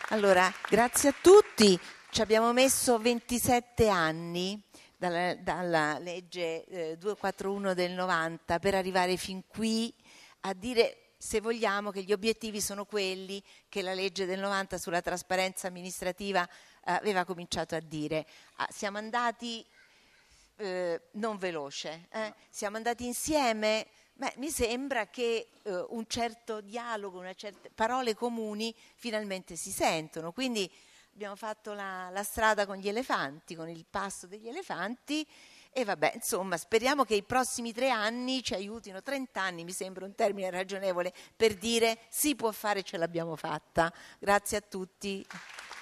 Allora, grazie a tutti. Ci abbiamo messo 27 anni dalla legge 241 del 90 per arrivare fin qui a dire, se vogliamo, che gli obiettivi sono quelli che la legge del 90 sulla trasparenza amministrativa aveva cominciato a dire. Siamo andati non veloce, siamo andati insieme. Beh, mi sembra che un certo dialogo, una certe parole comuni finalmente si sentono, quindi abbiamo fatto la strada con gli elefanti, con il passo degli elefanti e vabbè, insomma, speriamo che i prossimi 3 anni ci aiutino, 30 anni mi sembra un termine ragionevole per dire si può fare, ce l'abbiamo fatta. Grazie a tutti.